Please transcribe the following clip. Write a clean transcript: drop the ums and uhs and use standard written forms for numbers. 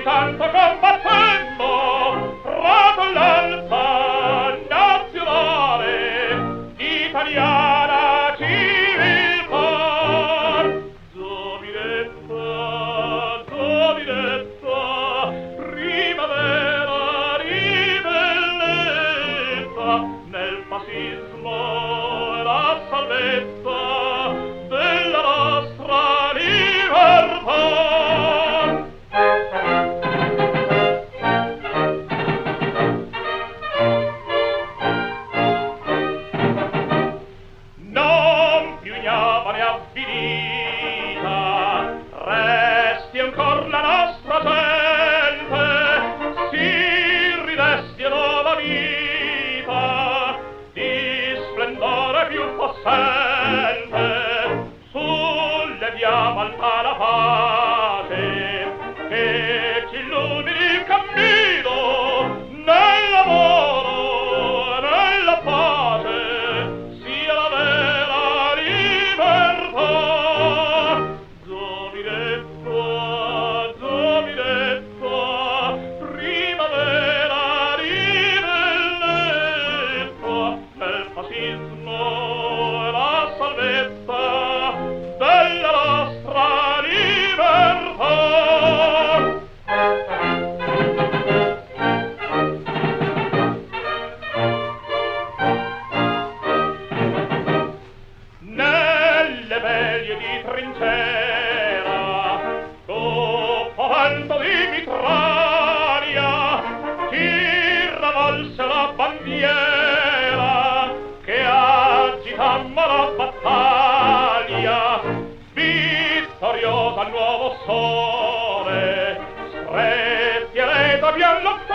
tanto combattendo tra l'alba nazionale italiana civiltà. Giovinetta, giovinetta, primavera di bellezza, nel fascismo la salvezza della nostra libertà. Non più ignavane avvilita, resti ancor la nostra gente, si ridesti a nuova vita, di splendore più possente, solleviamo alta la pace, che ci illumini il cammino, nel lavoro, nella pace, sia la vera libertà. Giovinetta, giovinetta, primavera di bellezza, nel fascismo la salvezza della nostra libertà. Nelle veglie di trincea, dopo vento di mitraglia, chi ravolse la bandiera che agitammo la battaglia, vittoriosa al nuovo sole, stretti e reta pian lontano.